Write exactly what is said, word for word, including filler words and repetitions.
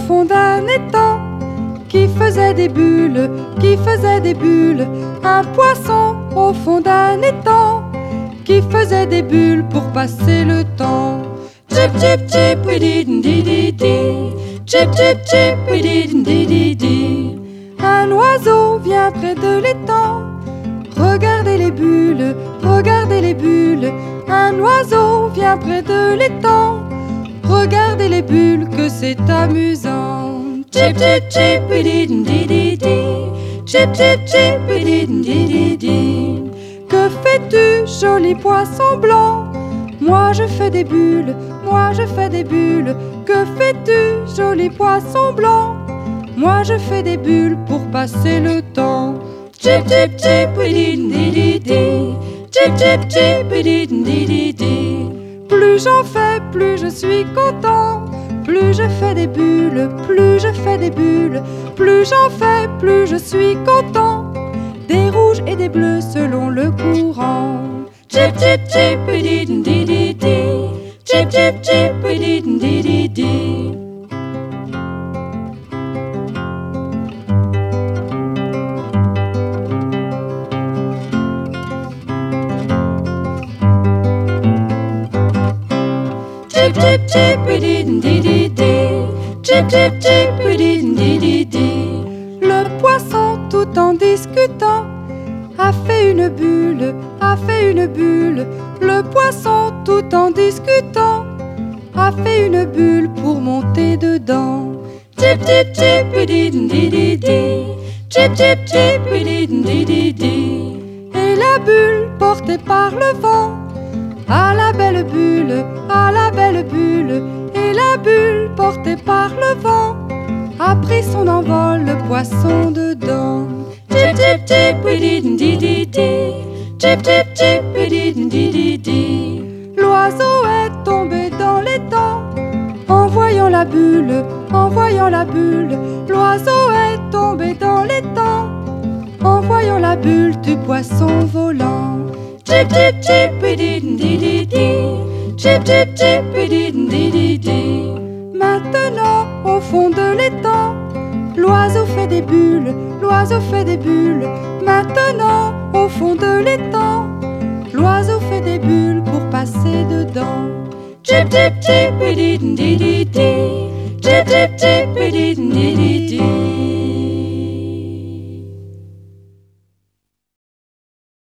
fond d'un étang qui faisait des bulles, qui faisait des bulles. Un poisson au fond d'un étang qui faisait des bulles pour passer le temps. Chip chip chip we didn't dee dee dee. Chip chip chip we didn't dee dee dee. Un oiseau vient près de l'étang. Regardez les bulles, regardez les bulles. Un oiseau vient près de l'étang. Regardez les bulles, que c'est amusant. Chip chip chip we didn't dee dee dee. Chip chip chip we didn't dee dee dee. Que fais-tu, joli poisson blanc? Moi je fais des bulles, moi je fais des bulles. Que fais-tu, joli poisson blanc? Moi je fais des bulles pour passer le temps. Chip chip chip we didn't dee dee dee. Chip chip chip we didn't dee dee dee. Plus j'en fais, plus je suis content. Plus je fais des bulles, plus je fais des bulles. Plus j'en fais, plus je suis content. Des rouges et des bleus selon le courant. Chip chip chip we didn't dee dee dee. Chip chip chip we didn't dee dee dee. Chip chip chip we didn't dee dee dee. Chip chip chip we didn't dee dee dee. Le poisson tout en discutant a fait une bulle, a fait une bulle. Le poisson tout en discutant a fait une bulle pour monter dedans. Chip chip chip we didn't dee dee dee. Chip chip chip we didn't dee dee dee. Et la bulle portée par le vent, à la belle bulle, à la belle bulle. Et la bulle portée par le vent a pris son envol, le poisson dedans. Chip chip chip we didn't dee dee dee. Chip chip chip we didn't dee dee dee. L'oiseau est tombé dans l'étang en voyant la bulle, en voyant la bulle. L'oiseau est tombé dans l'étang en voyant la bulle du poisson volant. Chip chip chip we didn't dee dee dee. Chip chip chip we didn't dee dee dee. Maintenant au fond de l'étang, l'oiseau fait des bulles, l'oiseau fait des bulles. Maintenant au fond de l'étang, l'oiseau fait des bulles pour passer dedans. Chip chip chip we didn't dee dee dee. Chip chip chip we didn't dee dee